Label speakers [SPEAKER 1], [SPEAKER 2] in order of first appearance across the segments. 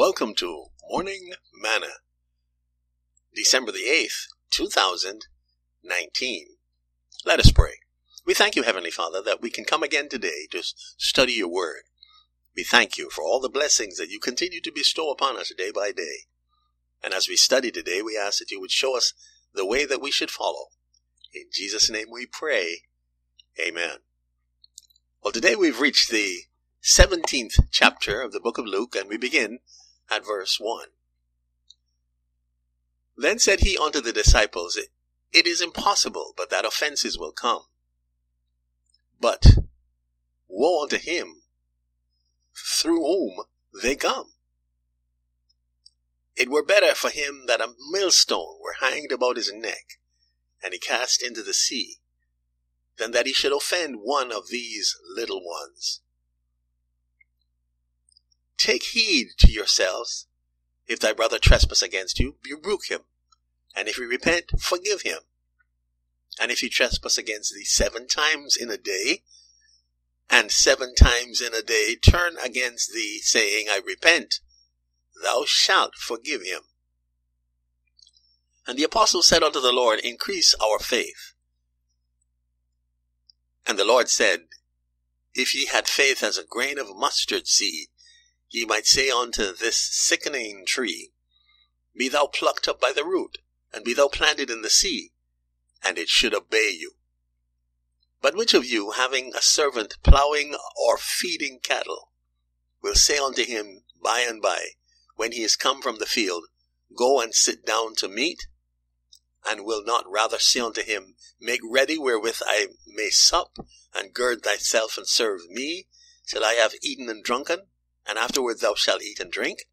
[SPEAKER 1] Welcome to Morning Manna, December the 8th, 2019. Let us pray. We thank you, Heavenly Father, that we can come again today to study your word. We thank you for all the blessings that you continue to bestow upon us day by day. And as we study today, we ask that you would show us the way that we should follow. In Jesus' name we pray. Amen. Well, today we've reached the 17th chapter of the book of Luke, and we begin at verse 1. Then said he unto the disciples, It is impossible, but that offenses will come. But woe unto him through whom they come. It were better for him that a millstone were hanged about his neck, and he cast into the sea, than that he should offend one of these little ones. Take heed to yourselves. If thy brother trespass against you, rebuke him. And if he repent, forgive him. And if he trespass against thee 7 times in a day, and 7 times in a day turn against thee, saying, I repent, thou shalt forgive him. And the apostle said unto the Lord, Increase our faith. And the Lord said, If ye had faith as a grain of mustard seed, ye might say unto this sickening tree, Be thou plucked up by the root, and be thou planted in the sea, and it should obey you. But which of you, having a servant plowing or feeding cattle, will say unto him by and by, when he is come from the field, Go and sit down to meat? And will not rather say unto him, Make ready wherewith I may sup, and gird thyself and serve me, till I have eaten and drunken, and afterward thou shalt eat and drink?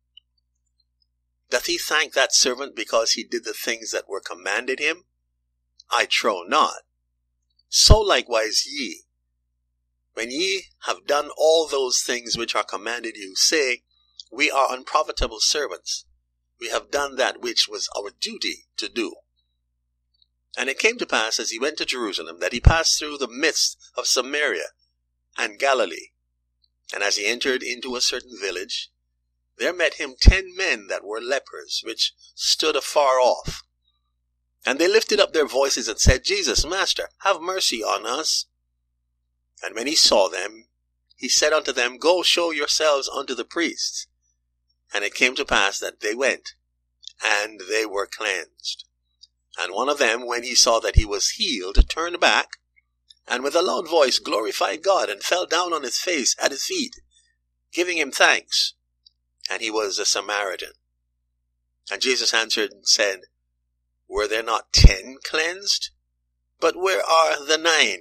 [SPEAKER 1] Doth he thank that servant because he did the things that were commanded him? I trow not. So likewise ye, when ye have done all those things which are commanded you, say, We are unprofitable servants. We have done that which was our duty to do. And it came to pass, as he went to Jerusalem, that he passed through the midst of Samaria and Galilee. And as he entered into a certain village, there met him 10 men that were lepers, which stood afar off. And they lifted up their voices and said, Jesus, Master, have mercy on us. And when he saw them, he said unto them, Go show yourselves unto the priests. And it came to pass that they went, and they were cleansed. And one of them, when he saw that he was healed, turned back, and with a loud voice glorified God, and fell down on his face at his feet, giving him thanks. And he was a Samaritan. And Jesus answered and said, Were there not 10 cleansed? But where are the 9?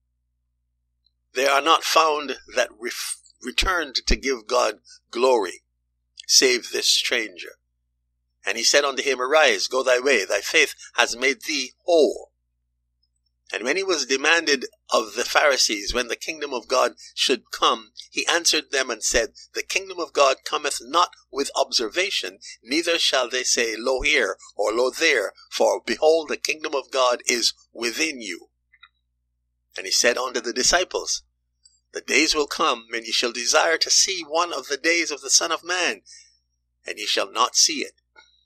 [SPEAKER 1] They are not found that returned to give God glory, save this stranger. And he said unto him, Arise, go thy way, thy faith has made thee whole. And when he was demanded of the Pharisees when the kingdom of God should come, he answered them and said, The kingdom of God cometh not with observation, neither shall they say, Lo here, or lo there, for behold, the kingdom of God is within you. And he said unto the disciples, The days will come when ye shall desire to see one of the days of the Son of Man, and ye shall not see it.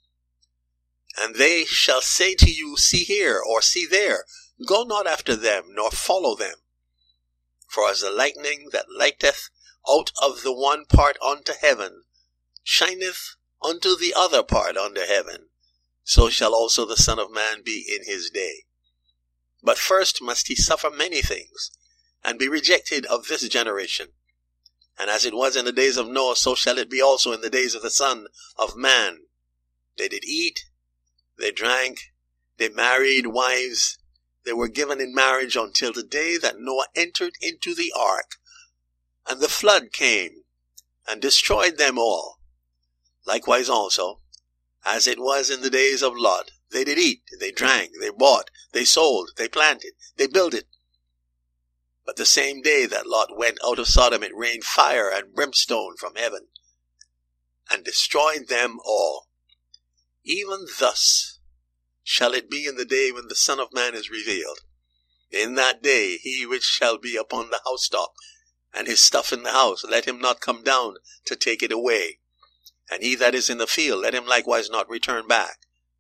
[SPEAKER 1] And they shall say to you, See here, or see there. Go not after them, nor follow them. For as the lightning that lighteth out of the one part unto heaven, shineth unto the other part under heaven, so shall also the Son of Man be in his day. But first must he suffer many things, and be rejected of this generation. And as it was in the days of Noah, so shall it be also in the days of the Son of Man. They did eat, they drank, they married wives, they were given in marriage until the day that Noah entered into the ark, and the flood came and destroyed them all. Likewise also, as it was in the days of Lot, they did eat, they drank, they bought, they sold, they planted, they builded. But the same day that Lot went out of Sodom, it rained fire and brimstone from heaven, and destroyed them all. Even thus shall it be in the day when the Son of Man is revealed. In that day he which shall be upon the housetop, and his stuff in the house, let him not come down to take it away. And he that is in the field, let him likewise not return back.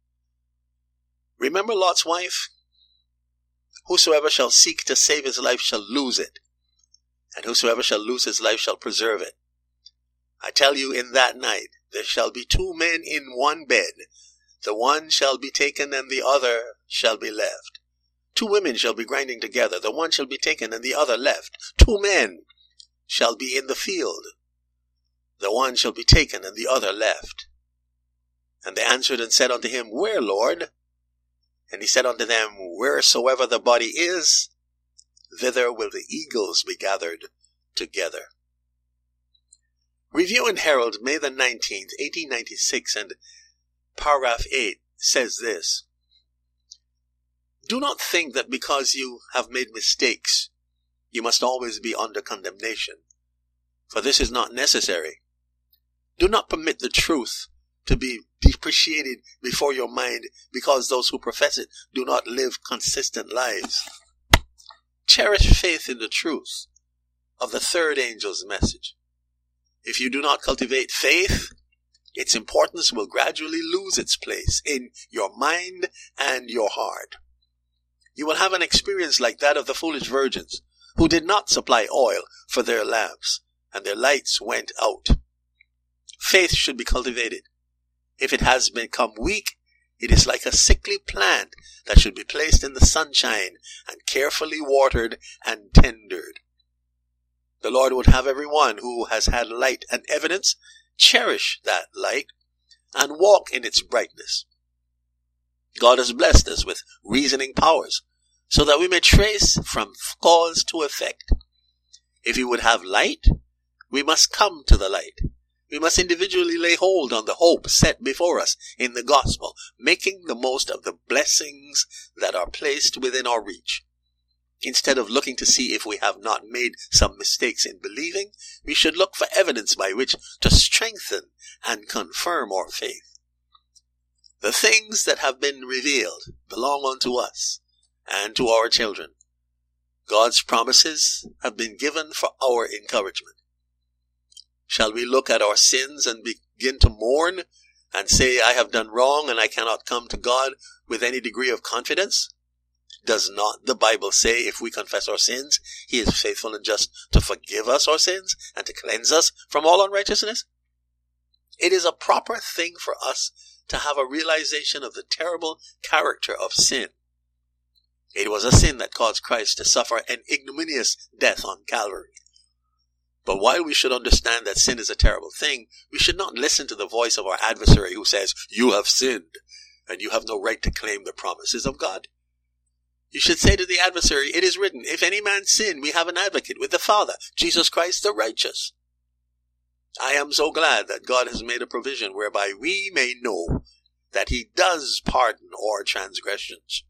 [SPEAKER 1] Remember Lot's wife? Whosoever shall seek to save his life shall lose it, and whosoever shall lose his life shall preserve it. I tell you, in that night there shall be 2 men in one bed. The one shall be taken, and the other shall be left. 2 women shall be grinding together. The one shall be taken, and the other left. 2 men shall be in the field. The one shall be taken, and the other left. And they answered and said unto him, Where, Lord? And he said unto them, Wheresoever the body is, thither will the eagles be gathered together. Review and Herald, May the 19th, 1896, and paragraph 8 says this: Do not think that because you have made mistakes, you must always be under condemnation, for this is not necessary. Do not permit the truth to be depreciated before your mind because those who profess it do not live consistent lives. Cherish faith in the truth of the third angel's message. If you do not cultivate faith, its importance will gradually lose its place in your mind and your heart. You will have an experience like that of the foolish virgins who did not supply oil for their lamps, and their lights went out. Faith should be cultivated. If it has become weak, it is like a sickly plant that should be placed in the sunshine and carefully watered and tended. The Lord would have everyone who has had light and evidence cherish that light and walk in its brightness. God has blessed us with reasoning powers so that we may trace from cause to effect. If we would have light, we must come to the light. We must individually lay hold on the hope set before us in the gospel, making the most of the blessings that are placed within our reach. Instead of looking to see if we have not made some mistakes in believing, we should look for evidence by which to strengthen and confirm our faith. The things that have been revealed belong unto us and to our children. God's promises have been given for our encouragement. Shall we look at our sins and begin to mourn and say, I have done wrong and I cannot come to God with any degree of confidence? Does not the Bible say if we confess our sins, he is faithful and just to forgive us our sins and to cleanse us from all unrighteousness? It is a proper thing for us to have a realization of the terrible character of sin. It was a sin that caused Christ to suffer an ignominious death on Calvary. But while we should understand that sin is a terrible thing, we should not listen to the voice of our adversary who says, you have sinned, and you have no right to claim the promises of God. You should say to the adversary, it is written, if any man sin, we have an advocate with the Father, Jesus Christ the righteous. I am so glad that God has made a provision whereby we may know that he does pardon our transgressions.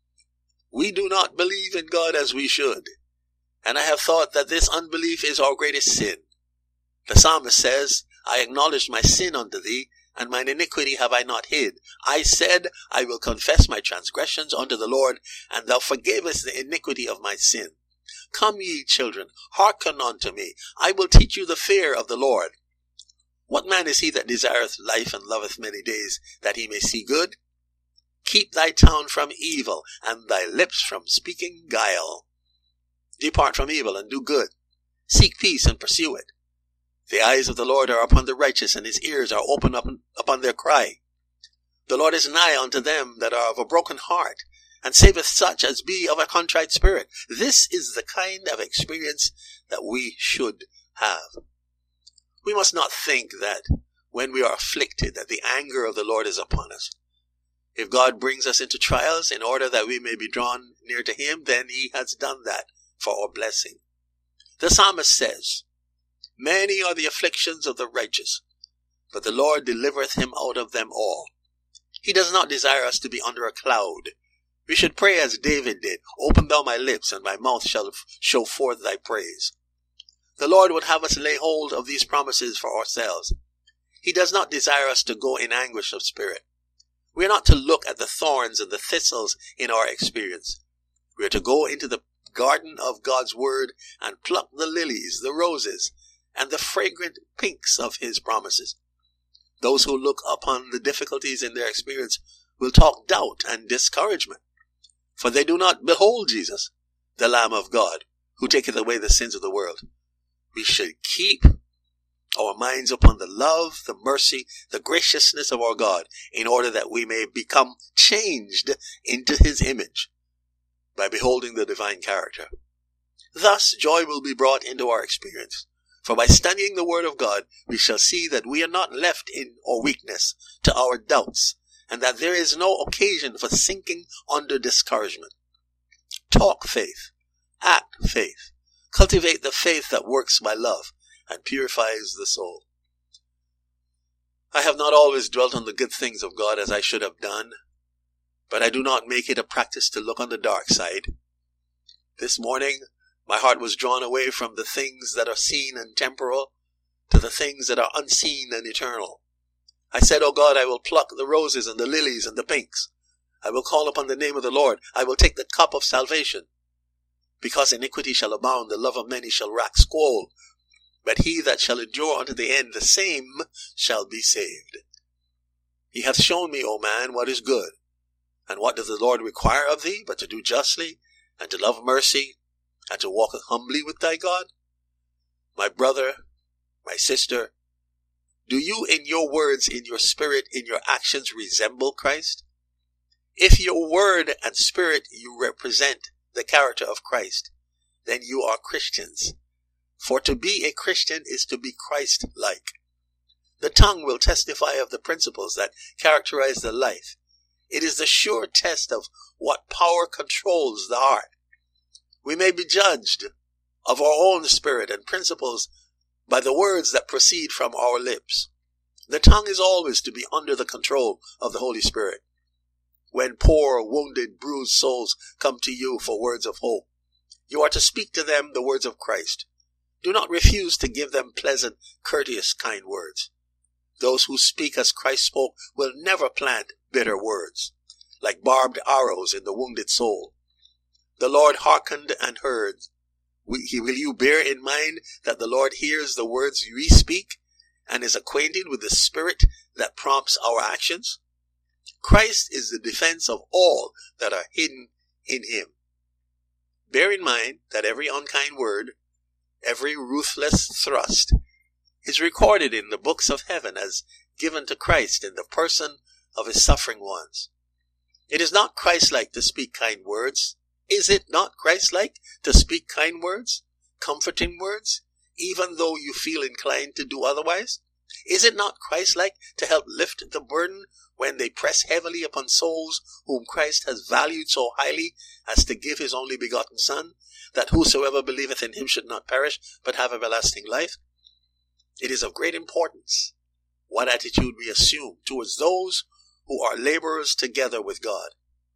[SPEAKER 1] We do not believe in God as we should. And I have thought that this unbelief is our greatest sin. The psalmist says, I acknowledged my sin unto thee, and mine iniquity have I not hid. I said, I will confess my transgressions unto the Lord, and thou forgavest the iniquity of my sin. Come ye children, hearken unto me. I will teach you the fear of the Lord. What man is he that desireth life and loveth many days, that he may see good? Keep thy tongue from evil, and thy lips from speaking guile. Depart from evil and do good. Seek peace and pursue it. The eyes of the Lord are upon the righteous, and his ears are open upon their cry. The Lord is nigh unto them that are of a broken heart, and saveth such as be of a contrite spirit. This is the kind of experience that we should have. We must not think that when we are afflicted, that the anger of the Lord is upon us. If God brings us into trials in order that we may be drawn near to him, then he has done that for our blessing. The psalmist says, many are the afflictions of the righteous, but the Lord delivereth him out of them all. He does not desire us to be under a cloud. We should pray as David did, open thou my lips, and my mouth shall show forth thy praise. The Lord would have us lay hold of these promises for ourselves. He does not desire us to go in anguish of spirit. We are not to look at the thorns and the thistles in our experience. We are to go into the garden of God's word and pluck the lilies, the roses, and the fragrant pinks of his promises. Those who look upon the difficulties in their experience will talk doubt and discouragement, for they do not behold Jesus, the Lamb of God, who taketh away the sins of the world. We should keep our minds upon the love, the mercy, the graciousness of our God, in order that we may become changed into his image by beholding the divine character. Thus, joy will be brought into our experience. For by studying the Word of God, we shall see that we are not left in our weakness to our doubts, and that there is no occasion for sinking under discouragement. Talk faith. Act faith. Cultivate the faith that works by love and purifies the soul. I have not always dwelt on the good things of God as I should have done, but I do not make it a practice to look on the dark side. This morning, my heart was drawn away from the things that are seen and temporal to the things that are unseen and eternal. I said, O God, I will pluck the roses and the lilies and the pinks. I will call upon the name of the Lord. I will take the cup of salvation. Because iniquity shall abound, the love of many shall wax cold. But he that shall endure unto the end, the same shall be saved. He hath shown me, O man, what is good. And what does the Lord require of thee, but to do justly, and to love mercy, and to walk humbly with thy God? My brother, my sister, do you in your words, in your spirit, in your actions resemble Christ? If your word and spirit you represent the character of Christ, then you are Christians. For to be a Christian is to be Christ-like. The tongue will testify of the principles that characterize the life. It is the sure test of what power controls the heart. We may be judged of our own spirit and principles by the words that proceed from our lips. The tongue is always to be under the control of the Holy Spirit. When poor, wounded, bruised souls come to you for words of hope, you are to speak to them the words of Christ. Do not refuse to give them pleasant, courteous, kind words. Those who speak as Christ spoke will never plant bitter words, like barbed arrows in the wounded soul. The Lord hearkened and heard. Will you bear in mind that the Lord hears the words we speak and is acquainted with the spirit that prompts our actions? Christ is the defense of all that are hidden in him. Bear in mind that every unkind word, every ruthless thrust, is recorded in the books of heaven as given to Christ in the person of his suffering ones. It is not Christ-like to speak kind words. Is it not Christ-like to speak kind words, comforting words, even though you feel inclined to do otherwise? Is it not Christ-like to help lift the burden when they press heavily upon souls whom Christ has valued so highly as to give his only begotten Son, that whosoever believeth in him should not perish, but have everlasting life? It is of great importance what attitude we assume towards those who are laborers together with God.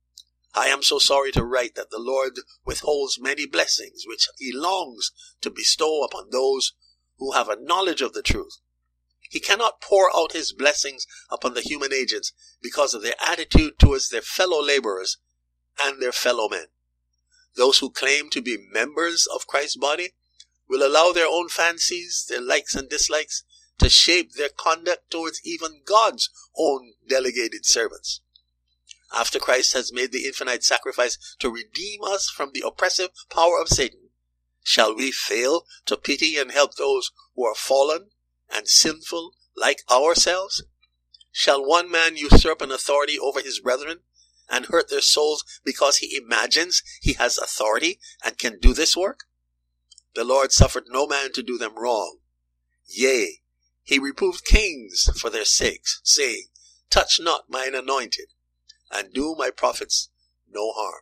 [SPEAKER 1] I am so sorry to write that the Lord withholds many blessings which he longs to bestow upon those who have a knowledge of the truth. He cannot pour out his blessings upon the human agents because of their attitude towards their fellow laborers and their fellow men. Those who claim to be members of Christ's body will allow their own fancies, their likes and dislikes, to shape their conduct towards even God's own delegated servants. After Christ has made the infinite sacrifice to redeem us from the oppressive power of Satan, shall we fail to pity and help those who are fallen and sinful like ourselves? Shall one man usurp an authority over his brethren and hurt their souls because he imagines he has authority and can do this work? The Lord suffered no man to do them wrong. Yea, he reproved kings for their sakes, saying, Touch not mine anointed, and do my prophets no harm.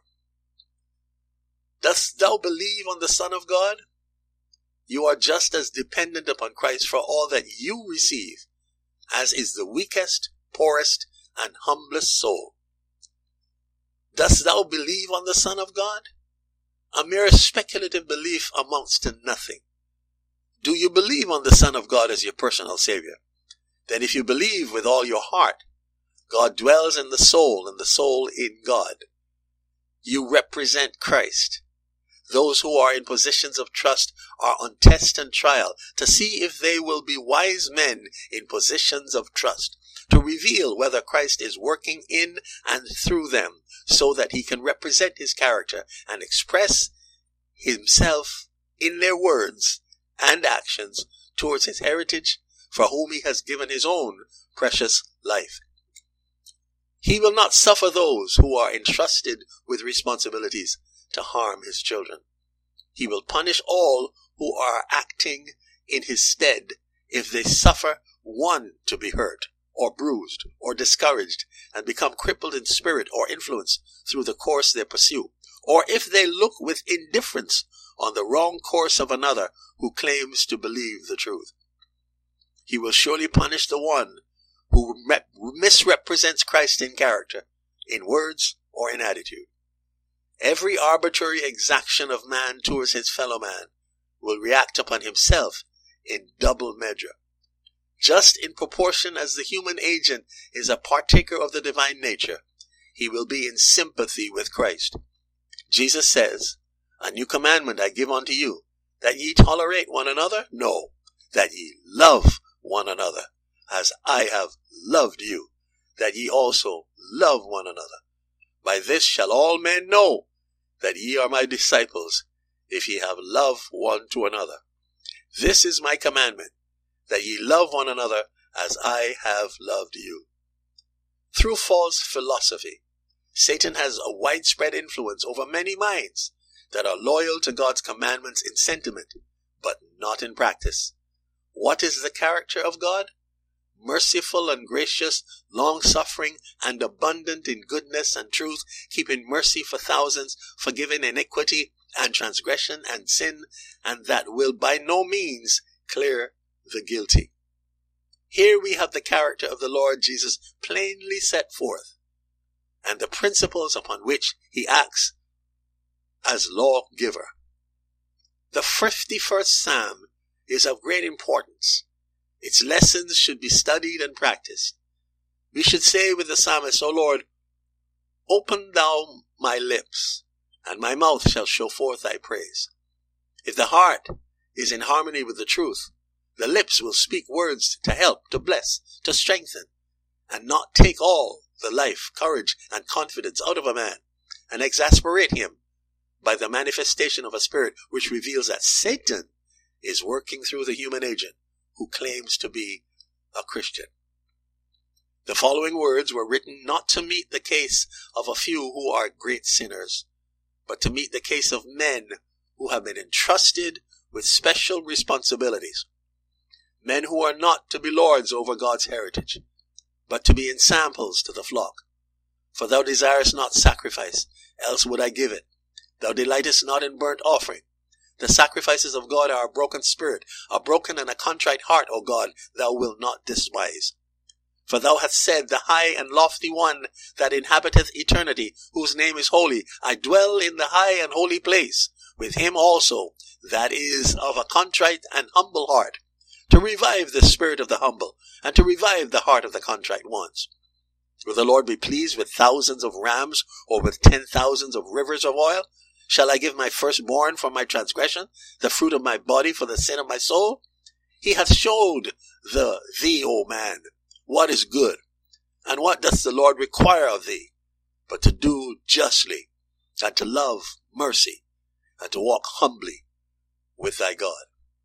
[SPEAKER 1] Dost thou believe on the Son of God? You are just as dependent upon Christ for all that you receive as is the weakest, poorest, and humblest soul. Dost thou believe on the Son of God? A mere speculative belief amounts to nothing. Do you believe on the Son of God as your personal Savior? Then if you believe with all your heart, God dwells in the soul and the soul in God. You represent Christ. Those who are in positions of trust are on test and trial to see if they will be wise men in positions of trust, to reveal whether Christ is working in and through them so that he can represent his character and express himself in their words and actions towards his heritage for whom he has given his own precious life. He will not suffer those who are entrusted with responsibilities to harm his children. He will punish all who are acting in his stead if they suffer one to be hurt or bruised or discouraged and become crippled in spirit or influence through the course they pursue, or if they look with indifference on the wrong course of another who claims to believe the truth. He will surely punish the one who misrepresents Christ in character, in words, or in attitude. Every arbitrary exaction of man towards his fellow man will react upon himself in double measure. Just in proportion as the human agent is a partaker of the divine nature, he will be in sympathy with Christ. Jesus says, "A new commandment I give unto you, that ye tolerate one another? No, that ye love one another, as I have loved you, that ye also love one another. By this shall all men know that ye are my disciples, if ye have love one to another. This is my commandment, that ye love one another as I have loved you." Through false philosophy, Satan has a widespread influence over many minds that are loyal to God's commandments in sentiment, but not in practice. What is the character of God? Merciful and gracious, long-suffering and abundant in goodness and truth, keeping mercy for thousands, forgiving iniquity and transgression and sin, and that will by no means clear the guilty. Here we have the character of the Lord Jesus plainly set forth, and the principles upon which he acts as lawgiver. The 51st Psalm is of great importance. Its lessons should be studied and practiced. We should say with the psalmist, "O Lord, open thou my lips, and my mouth shall show forth thy praise." If the heart is in harmony with the truth, the lips will speak words to help, to bless, to strengthen, and not take all the life, courage, and confidence out of a man, and exasperate him by the manifestation of a spirit which reveals that Satan is working through the human agent who claims to be a Christian. The following words were written not to meet the case of a few who are great sinners, but to meet the case of men who have been entrusted with special responsibilities. Men who are not to be lords over God's heritage, but to be ensamples to the flock. For thou desirest not sacrifice, else would I give it. Thou delightest not in burnt offering. The sacrifices of God are a broken spirit, a broken and a contrite heart, O God, thou wilt not despise. For thou hast said, the high and lofty one that inhabiteth eternity, whose name is holy, I dwell in the high and holy place, with him also that is of a contrite and humble heart, to revive the spirit of the humble, and to revive the heart of the contrite ones. Will the Lord be pleased with thousands of rams, or with 10,000s of rivers of oil? Shall I give my firstborn for my transgression, the fruit of my body for the sin of my soul? He hath showed thee, O man, what is good, and what doth the Lord require of thee, but to do justly, and to love mercy, and to walk humbly with thy God.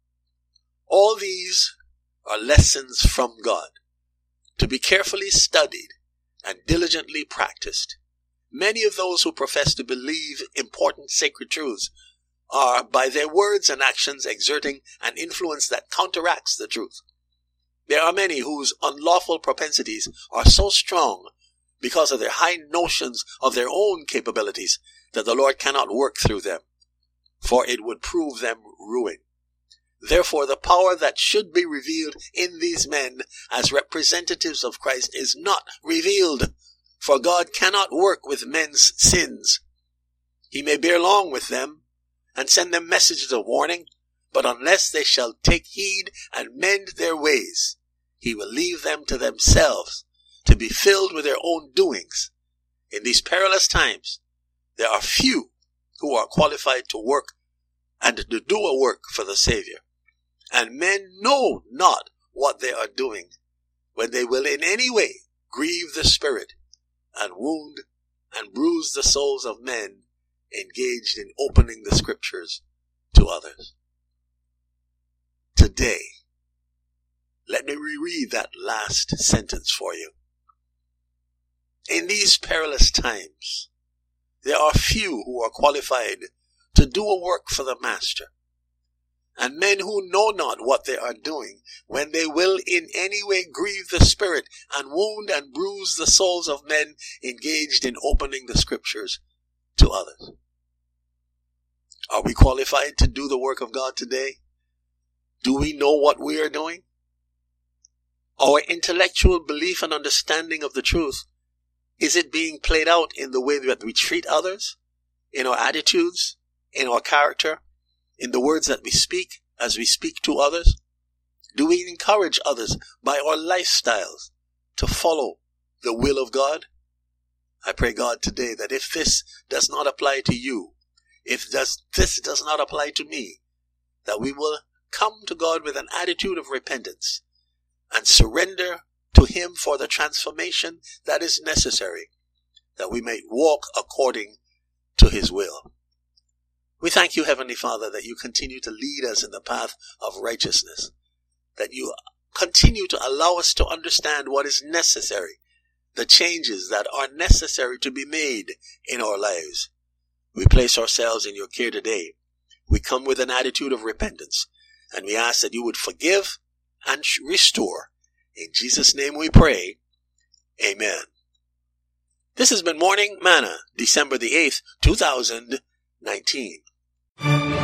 [SPEAKER 1] All these are lessons from God, to be carefully studied and diligently practiced. Many of those who profess to believe important sacred truths are, by their words and actions, exerting an influence that counteracts the truth. There are many whose unlawful propensities are so strong because of their high notions of their own capabilities that the Lord cannot work through them, for it would prove them ruin. Therefore, the power that should be revealed in these men as representatives of Christ is not revealed, for God cannot work with men's sins. He may bear long with them and send them messages of warning, but unless they shall take heed and mend their ways, he will leave them to themselves to be filled with their own doings. In these perilous times, there are few who are qualified to work and to do a work for the Savior. And men know not what they are doing when they will in any way grieve the Spirit and wound and bruise the souls of men engaged in opening the Scriptures to others. Today, let me reread that last sentence for you. In these perilous times, there are few who are qualified to do a work for the Master, and men who know not what they are doing when they will in any way grieve the Spirit and wound and bruise the souls of men engaged in opening the Scriptures to others. Are we qualified to do the work of God today? Do we know what we are doing? Our intellectual belief and understanding of the truth, is it being played out in the way that we treat others, in our attitudes, in our character, in the words that we speak as we speak to others? Do we encourage others by our lifestyles to follow the will of God? I pray God today that if this does not apply to you, if this does not apply to me, that we will come to God with an attitude of repentance and surrender to Him for the transformation that is necessary, that we may walk according to His will. We thank you, Heavenly Father, that you continue to lead us in the path of righteousness, that you continue to allow us to understand what is necessary, the changes that are necessary to be made in our lives. We place ourselves in your care today. We come with an attitude of repentance, and we ask that you would forgive and restore. In Jesus' name we pray. Amen. This has been Morning Manna, December the 8th, 2019.